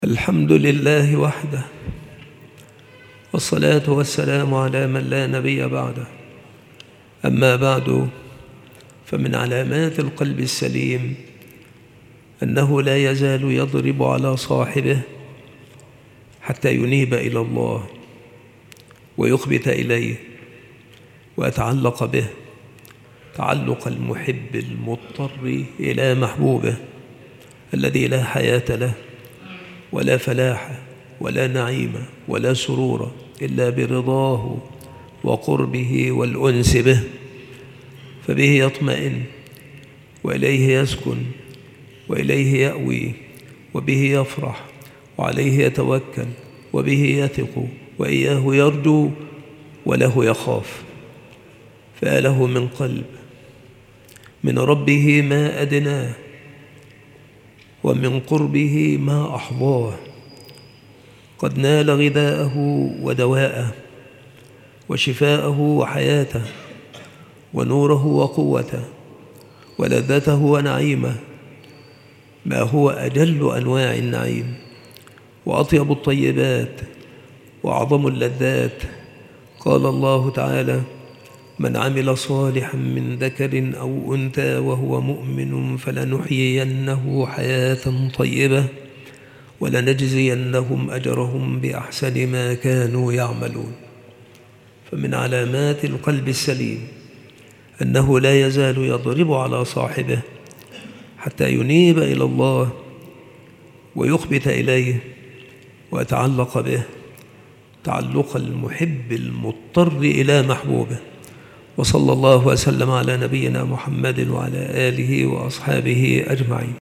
الحمد لله وحده، والصلاة والسلام على من لا نبي بعده. أما بعد، فمن علامات القلب السليم أنه لا يزال يضرب على صاحبه حتى ينيب إلى الله ويخبت إليه ويتعلق به تعلق المحب المضطر إلى محبوبه الذي لا حياة له ولا فلاح ولا نعيم ولا سرور إلا برضاه وقربه والأنس به، فبه يطمئن وإليه يسكن وإليه يأوي وبه يفرح وعليه يتوكل وبه يثق وإياه يرجو وله يخاف. فله من قلب من ربه ما أدناه ومن قربه ما أحظاه، قد نال غذاءه ودواءه وشفاءه وحياته ونوره وقوته ولذته ونعيمه، ما هو أجل أنواع النعيم وأطيب الطيبات وأعظم اللذات. قال الله تعالى: من عمل صالحا من ذكر أو أنثى وهو مؤمن فلنحيينه حياة طيبة ولنجزينهم أجرهم بأحسن ما كانوا يعملون. فمن علامات القلب السليم أنه لا يزال يضرب على صاحبه حتى ينيب إلى الله ويخبت إليه ويتعلق به تعلق المحب المضطر إلى محبوبه. وصلى الله وسلم على نبينا محمد وعلى آله وأصحابه أجمعين.